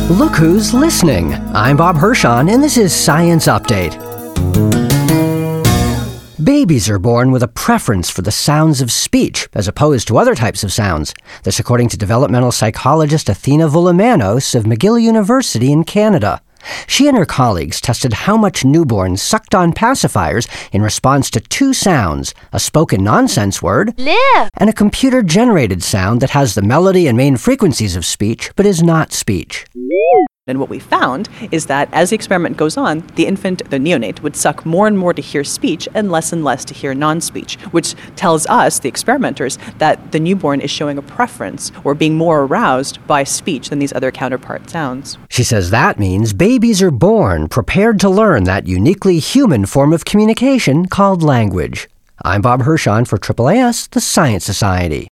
Look who's listening. I'm Bob Hirschon, and this is Science Update. Babies are born with a preference for the sounds of speech, as opposed to other types of sounds. This according to developmental psychologist Athena Voulimanos of McGill University in Canada. She and her colleagues tested how much newborns sucked on pacifiers in response to two sounds, a spoken nonsense word Live. and a computer-generated sound that has the melody and main frequencies of speech but is not speech. And what we found is that as the experiment goes on, the infant, the neonate, would suck more and more to hear speech and less to hear non-speech, which tells us, the experimenters, that the newborn is showing a preference or being more aroused by speech than these other counterpart sounds. She says that means babies are born prepared to learn that uniquely human form of communication called language. I'm Bob Hirschon for AAAS, the Science Society.